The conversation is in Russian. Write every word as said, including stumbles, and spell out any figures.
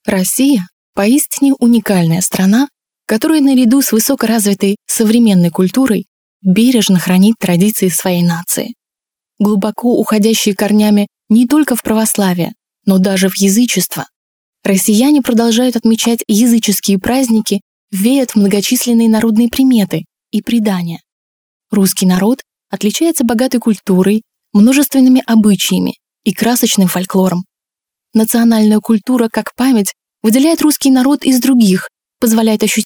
Россия – поистине уникальная страна, которая наряду с высокоразвитой современной культурой бережно хранит традиции своей нации. Глубоко уходящие корнями не только в православие, но даже в язычество. Россияне продолжают отмечать языческие праздники, верят в многочисленные народные приметы и предания. Русский народ отличается богатой культурой, множественными обычаями и красочным фольклором. Национальная культура, как память, выделяет русский народ из других, позволяет ощутить